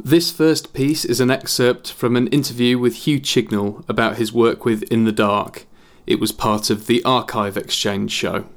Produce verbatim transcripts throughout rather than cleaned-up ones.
This first piece is an excerpt from an interview with Hugh Chignell about his work with In the Dark. It was part of the Archive Exchange show.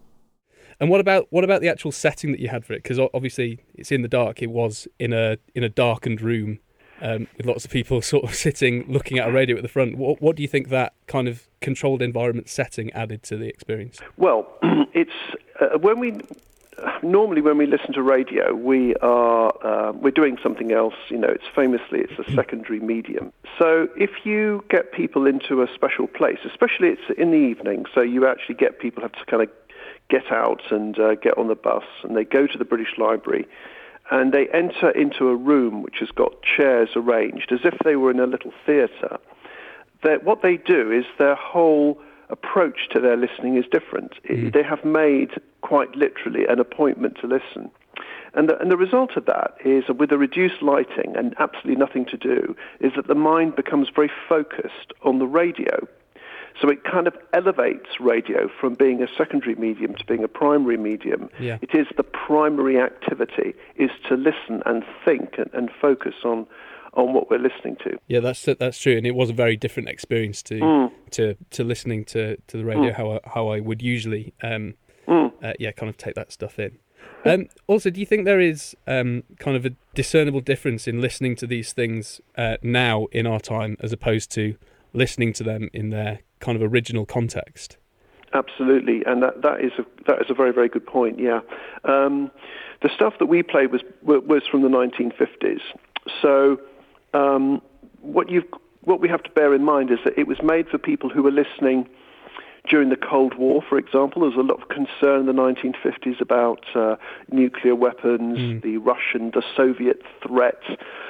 And what about what about the actual setting that you had for it? Because obviously it's in the dark. It was in a in a darkened room um, with lots of people sort of sitting, looking at a radio at the front. What, what do you think that kind of controlled environment setting added to the experience? Well, it's uh, when we normally when we listen to radio, we are uh, we're doing something else. You know, it's famously it's a secondary medium. So if you get people into a special place, especially it's in the evening, so you actually get people have to kind of get out and uh, get on the bus, and they go to the British Library, and they enter into a room which has got chairs arranged as if they were in a little theatre. That what they do is their whole approach to their listening is different. Mm. They have made, quite literally, an appointment to listen. And the, and the result of that is, with the reduced lighting and absolutely nothing to do, is that the mind becomes very focused on the radio. So it kind of elevates radio from being a secondary medium to being a primary medium. Yeah. It is the primary activity, is to listen and think and, and focus on on what we're listening to. Yeah, that's that's true, and it was a very different experience to mm. to, to listening to, to the radio, mm. how I, how I would usually um, mm. uh, yeah, kind of take that stuff in. Um, also, do you think there is um, kind of a discernible difference in listening to these things uh, now in our time as opposed to listening to them in their kind of original context? Absolutely, and that, that is a that is a very very good point. Yeah, um, the stuff that we played was was from the nineteen fifties. So um, what you what we have to bear in mind is that it was made for people who were listening during the Cold War, for example. There was a lot of concern in the nineteen fifties about uh, nuclear weapons, mm. the Russian, the Soviet threat.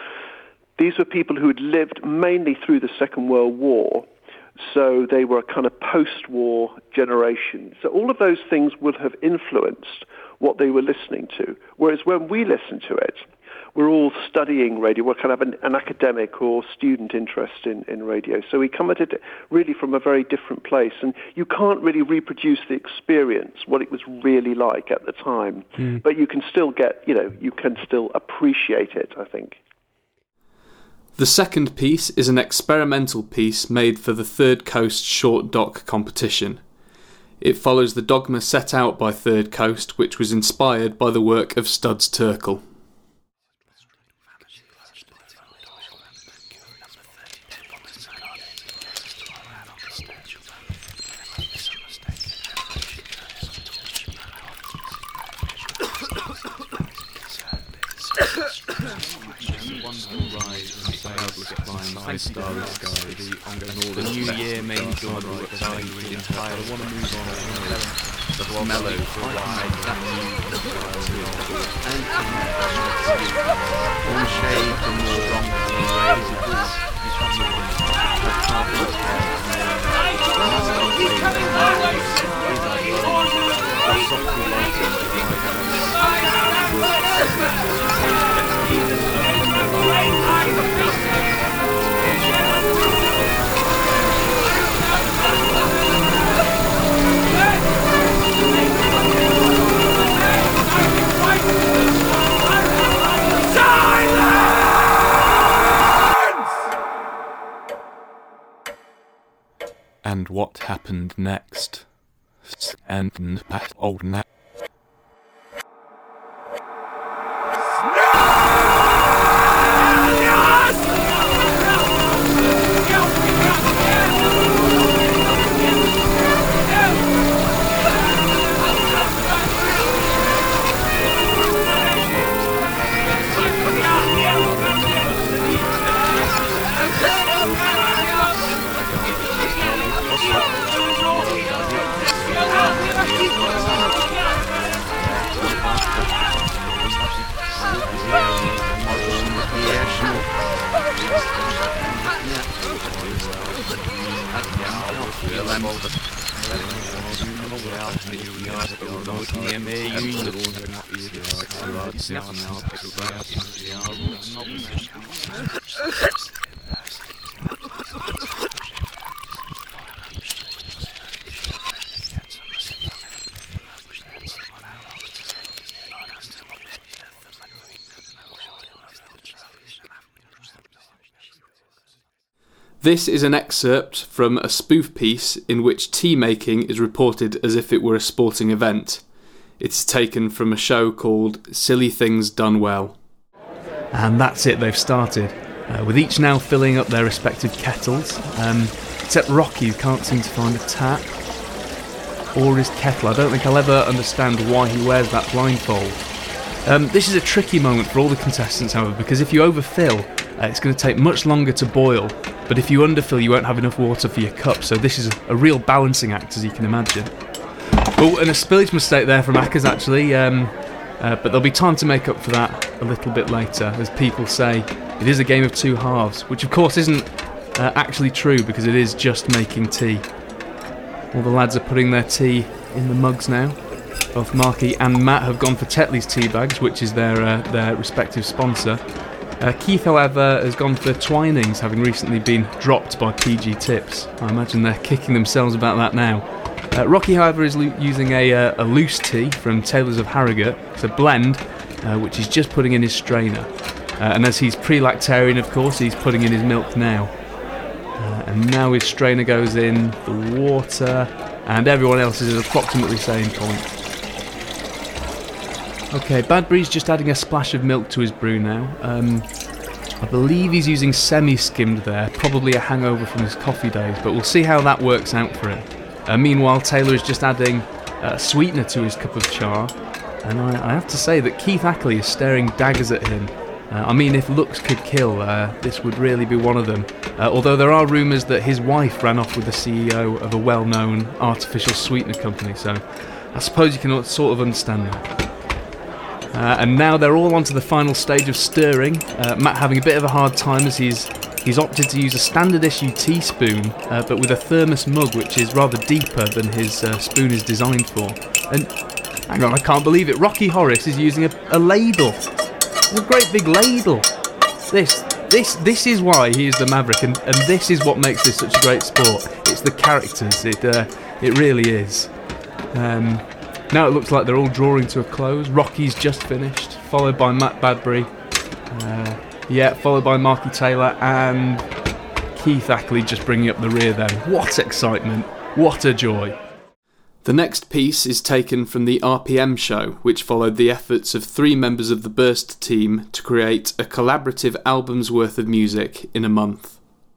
These were people who had lived mainly through the Second World War, so they were a kind of post-war generation. So all of those things would have influenced what they were listening to. Whereas when we listen to it, we're all studying radio. We're kind of an, an academic or student interest in, in radio. So we come at it really from a very different place. And you can't really reproduce the experience, what it was really like at the time. Mm. But you can still get, you know, you can still appreciate it, I think. The second piece is an experimental piece made for the Third Coast Short Doc competition. It follows the dogma set out by Third Coast, which was inspired by the work of Studs Terkel. The new year made me feel like dying really tired. I want to move on. The mellow for a while. That one shade from more And what happened next? And past old now. This is an excerpt from a spoof piece in which tea making is reported as if it were a sporting event. It's taken from a show called Silly Things Done Well. And that's it, they've started, uh, with each now filling up their respective kettles, um, except Rocky, who can't seem to find a tap or his kettle. I don't think I'll ever understand why he wears that blindfold. Um, this is a tricky moment for all the contestants, however, because if you overfill, uh, it's going to take much longer to boil, but if you underfill, you won't have enough water for your cup, so this is a, a real balancing act, as you can imagine. Oh, and a spillage mistake there from Akers, actually, um, uh, but there'll be time to make up for that a little bit later. As people say, it is a game of two halves, which of course isn't uh, actually true, because it is just making tea. All the lads are putting their tea in the mugs now. Both Marky and Matt have gone for Tetley's tea bags, which is their uh, their respective sponsor. Uh, Keith, however, has gone for Twinings, having recently been dropped by P G Tips. I imagine they're kicking themselves about that now. Uh, Rocky, however, is lo- using a, uh, a loose tea from Taylors of Harrogate. It's a blend, uh, which he's just putting in his strainer. Uh, and as he's pre-lactarian, of course, he's putting in his milk now. Uh, and now his strainer goes in, the water, and everyone else is at approximately the same point. Okay, Badbury's just adding a splash of milk to his brew now. Um, I believe he's using semi-skimmed there, probably a hangover from his coffee days, but we'll see how that works out for him. Uh, meanwhile, Taylor is just adding a uh, sweetener to his cup of char, and I, I have to say that Keith Ackley is staring daggers at him. Uh, I mean, if looks could kill, uh, this would really be one of them. Uh, although there are rumours that his wife ran off with the C E O of a well-known artificial sweetener company, so I suppose you can sort of understand that. Uh, and now they're all on to the final stage of stirring. Uh, Matt having a bit of a hard time as he's he's opted to use a standard issue teaspoon, uh, but with a thermos mug which is rather deeper than his uh, spoon is designed for. And hang on, I can't believe it. Rocky Horace is using a, a ladle, a great big ladle. This this this is why he is the Maverick, and, and this is what makes this such a great sport. It's the characters. It uh, it really is. Um, Now it looks like they're all drawing to a close. Rocky's just finished, followed by Matt Badbury. Uh, yeah, followed by Marky Taylor and Keith Ackley just bringing up the rear then. What excitement. What a joy. The next piece is taken from the R P M show, which followed the efforts of three members of the Burst team to create a collaborative album's worth of music in a month.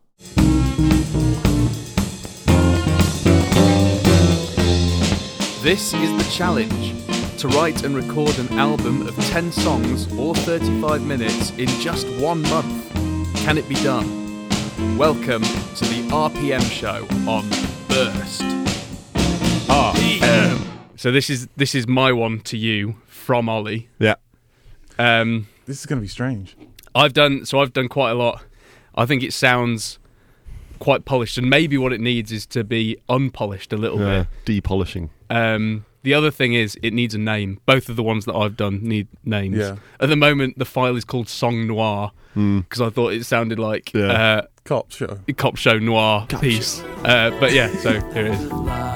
This is the challenge, to write and record an album of ten songs or thirty-five minutes in just one month. Can it be done? Welcome to the R P M show on Burst. R P M. So this is this is my one to you from Ollie. Yeah. Um, this is going to be strange. I've done so. I've done quite a lot. I think it sounds quite polished, and maybe what it needs is to be unpolished a little yeah, bit. Depolishing. Um, the other thing is, it needs a name. Both of the ones that I've done need names. Yeah. At the moment, the file is called Song Noir because mm. I thought it sounded like yeah. uh, Cop show, cop show noir cop piece. Show. Uh, but yeah, so here it is.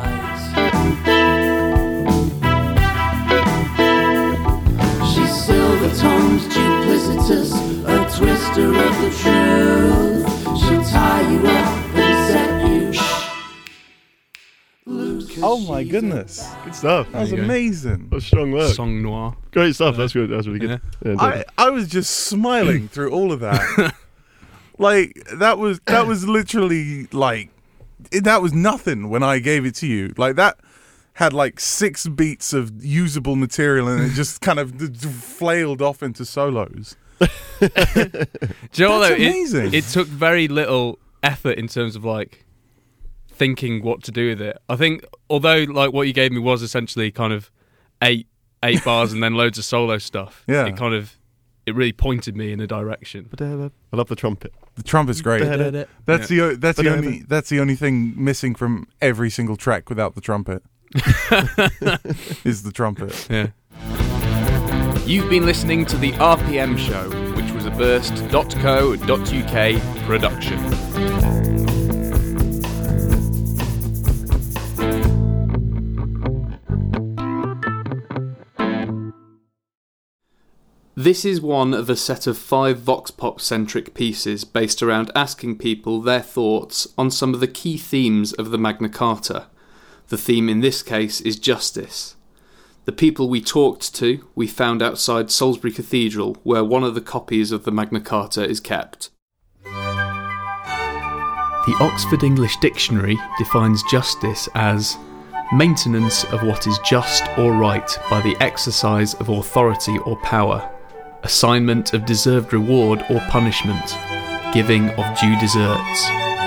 She's silver-tongued, duplicitous, a twister of the truth. She'll tie you up and set you. Oh my goodness! Good stuff. That was amazing. That's strong work. Song Noir. Great stuff. That's good. That's really good. Yeah. Yeah, I, I was just smiling through all of that. Like that was that was literally like it, that was nothing when I gave it to you. Like that had like six beats of usable material and it just kind of d- d- flailed off into solos. Do you know what, though? Amazing. It, it took very little effort in terms of like thinking what to do with it. I think although like what you gave me was essentially kind of eight eight bars and then loads of solo stuff. Yeah. It kind of it really pointed me in a direction. I love the trumpet. The trumpet's great. That's Yeah. the that's the only that's the only thing missing from every single track without the trumpet. Is the trumpet. Yeah. You've been listening to the R P M show, which was a burst dot co dot U K production. This is one of a set of five Vox Pop-centric pieces based around asking people their thoughts on some of the key themes of the Magna Carta. The theme in this case is justice. The people we talked to, we found outside Salisbury Cathedral, where one of the copies of the Magna Carta is kept. The Oxford English Dictionary defines justice as maintenance of what is just or right by the exercise of authority or power, assignment of deserved reward or punishment, giving of due deserts.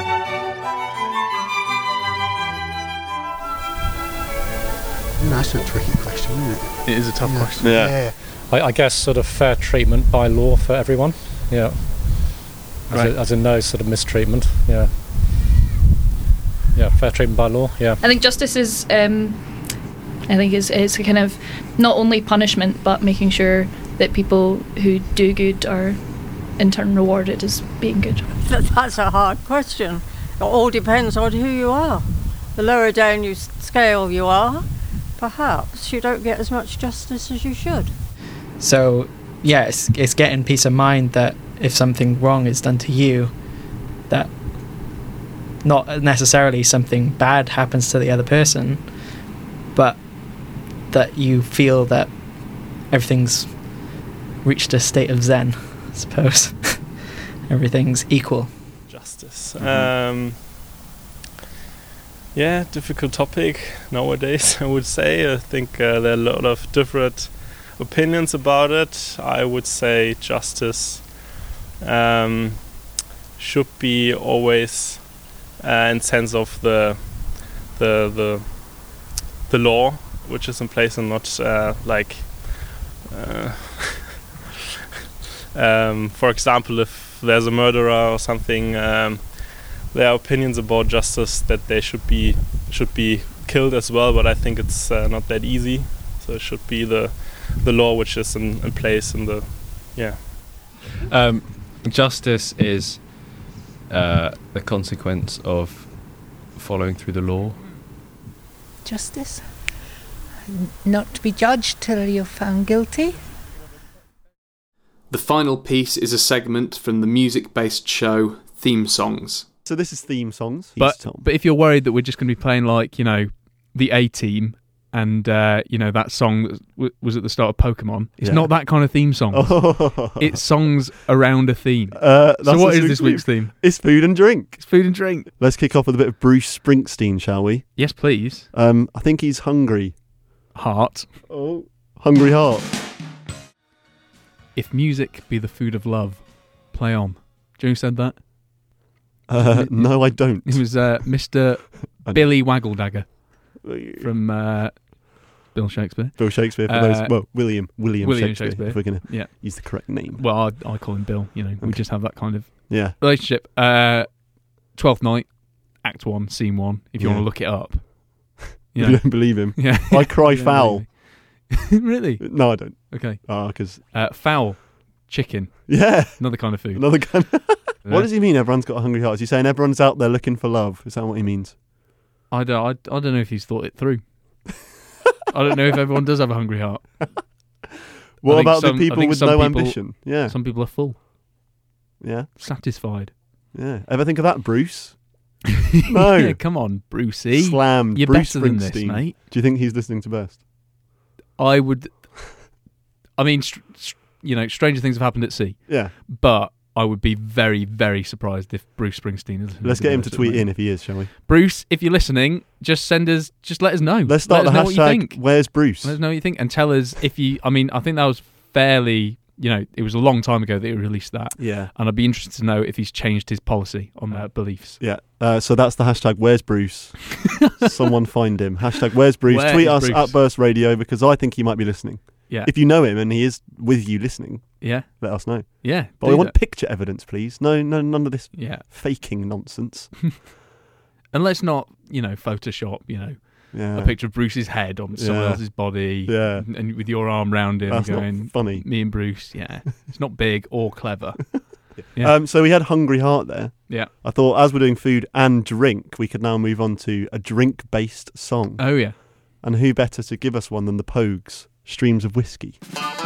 That's a tricky question, isn't it? It is a tough Yeah. question. Yeah. I, I guess sort of fair treatment by law for everyone. Yeah. As, Right. in, as in no sort of mistreatment. Yeah. Yeah, fair treatment by law. Yeah. I think justice is, um, I think is is a kind of not only punishment but making sure that people who do good are in turn rewarded as being good. That's a hard question. It all depends on who you are. The lower down you scale you are, perhaps you don't get as much justice as you should. So, yeah, it's, it's getting peace of mind that if something wrong is done to you, that not necessarily something bad happens to the other person, but that you feel that everything's reached a state of zen, I suppose. Everything's equal. Justice. Um, yeah, difficult topic nowadays, I would say. I think uh, there are a lot of different opinions about it. I would say justice um, should be always uh, in sense of the the the the law which is in place, and not uh, like uh, um, for example, if there's a murderer or something, um, there are opinions about justice that they should be should be killed as well, but I think it's uh, not that easy. So it should be the the law which is in, in place in the yeah. Um, justice is uh, the consequence of following through the law. Justice? Not to be judged till you're found guilty. The final piece is a segment from the music-based show Theme Songs. So this is Theme Songs. But but if you're worried that we're just going to be playing like, you know, the A-Team and, uh, you know, that song that w- was at the start of Pokemon, it's Yeah. not that kind of theme song. Oh. It's songs around a theme. Uh, so that's what this is this week's theme? It's food and drink. It's food and drink. Let's kick off with a bit of Bruce Springsteen, shall we? Yes, please. Um, I think he's hungry. Heart. Oh, hungry heart. If music be the food of love, play on. Do you know who said that? Uh, no, I don't. It was uh, Mister Billy Waggledagger from uh, Bill Shakespeare. Bill Shakespeare, for Uh, those, well, William, William, William Shakespeare, Shakespeare. if we're going to Yeah. use the correct name. Well, I, I call him Bill, you know, we Okay. just have that kind of Yeah. relationship. Uh, Twelfth Night, Act One, Scene One, if you Yeah. want to look it up. You know. don't believe him? Yeah. I cry You don't foul. believe me. Really? No, I don't. Okay. Ah, because Uh, fowl, chicken. Yeah. Another kind of food. Another kind. Yeah. What does he mean? Everyone's got a hungry heart. Is he saying everyone's out there looking for love? Is that what he means? I don't, I, I don't know if he's thought it through. I don't know if everyone does have a hungry heart. What I think about some- the I people think with some no people- ambition? Yeah. Some people are full. Yeah. Satisfied. Yeah. Ever think of that, Bruce? No. Yeah, come on, Brucey. Slammed. You're Bruce better than this, Springsteen. mate. Do you think he's listening to Best? I would. I mean, str- str- you know, stranger things have happened at sea. Yeah. But I would be very, very surprised if Bruce Springsteen is listening. Let's get him to this at tweet the in moment. if he is, shall we? Bruce, if you're listening, just send us. Just let us know. Let's start let the us know what you hashtag, think. Where's Bruce? Let us know what you think, and tell us if you. I mean, I think that was fairly. You know, it was a long time ago that he released that. Yeah. And I'd be interested to know if he's changed his policy on their beliefs. Yeah. Uh, so that's the hashtag Where's Bruce? Someone find him. Hashtag Where's Bruce? Where Tweet is us Bruce? at Burst Radio because I think he might be listening. Yeah. If you know him and he is with you listening, Yeah. let us know. Yeah. But do we want that. picture evidence, please. No, no, none of this Yeah. faking nonsense. And let's not, you know, Photoshop, you know, Yeah. a picture of Bruce's head on someone Yeah. else's body. Yeah. And, and with your arm round him That's not going, funny. Me and Bruce, yeah. It's not big or clever. Yeah. Um, so we had Hungry Heart there. Yeah. I thought as we're doing food and drink, we could now move on to a drink-based song. Oh, yeah. And who better to give us one than the Pogues, Streams of Whiskey.